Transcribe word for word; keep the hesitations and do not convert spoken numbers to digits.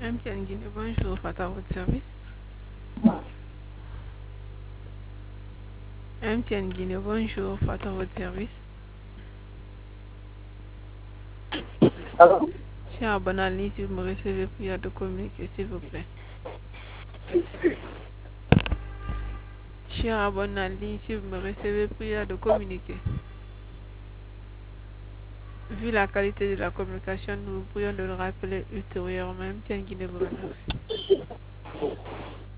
M T N Guinée, bonjour, Fata, à votre service. M T N Guinée, bonjour, Fata, à votre service. Allô? Cher abonné en ligne, si vous me recevez, prière de communiquer, s'il vous plaît. Cher abonné en ligne, si vous me recevez, prière de communiquer. Vu la qualité de la communication, nous vous prions de le rappeler ultérieurement. M T N Guinée vous remercie.